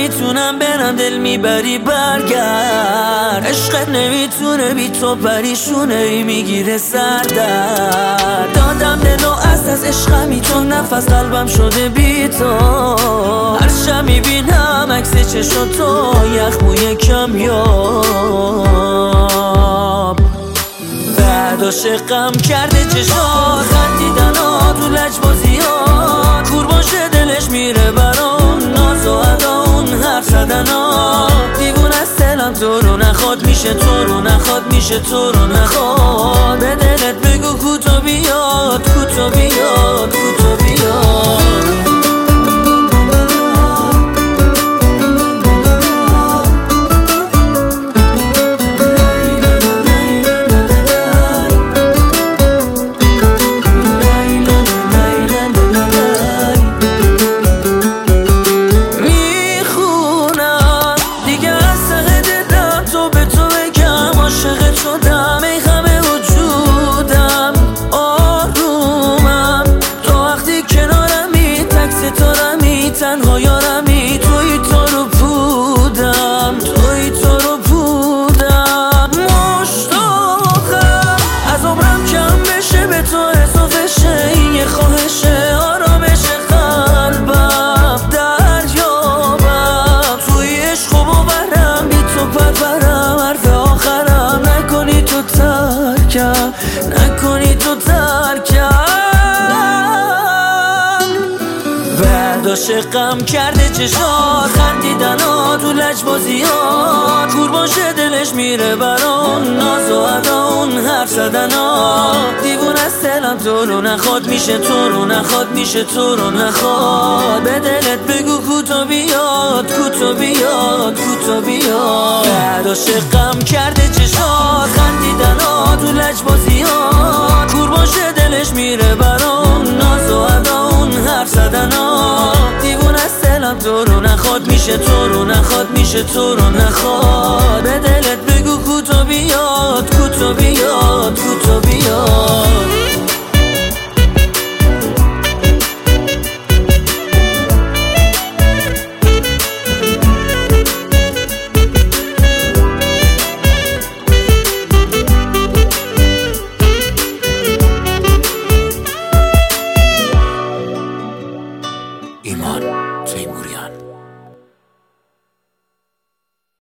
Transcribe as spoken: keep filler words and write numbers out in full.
نمیتونم برم دل میبری برگرد. عشقت نمیتونه بی تو پریشونه ای میگیره سردر. دادم دلو از از عشقمی تو نفس قلبم شده بی تو. هر شب میبینم عکس چشم تو یخ موی کمیاب. بعد عاشقم کرده چشات خندیدنا تو لجبازیات. کور باشه دلش میره برام ناز و اداون حرف زدنا. دیوون از دلم تو رو نخواد میشه تو رو نخواد میشه تو رو نخواد. به دلت بگو کوتو بیاد کوتو بیاد کوتو بیاد. تنها یارمی توی تو رو بودم توی تو رو بودم. مشتاقم از عمرم کم بشه به تو اضافه شه. این یه خواهشه آرامش قلبم دریابم. توی عشق و باورم بی تو پرورم. حرف آخرم نکنی تو ترکم نکنی تو ترکم. عاشقم کرده چشات خندیدنا تو لجبازیات. کور باشه دلش میره برام ناز و اداون حرف زدنا. دیوون از دلم تو رو نخواد میشه تو رو نخواد میشه تو رو نخواد. به دلت بگو کوتو بیاد کوتو بیاد کوتو بیاد. بعد عاشقم کرده چشات خندیدنا تو لجبازیات. کور باشه دلش میره برام ناز و اداون حرف زدنا. دیوون از دلم تو رو نخواد میشه تو رو نخواد میشه تو رو نخواد. به دلت بگو کوتو بیاد کوتو بیاد کوتو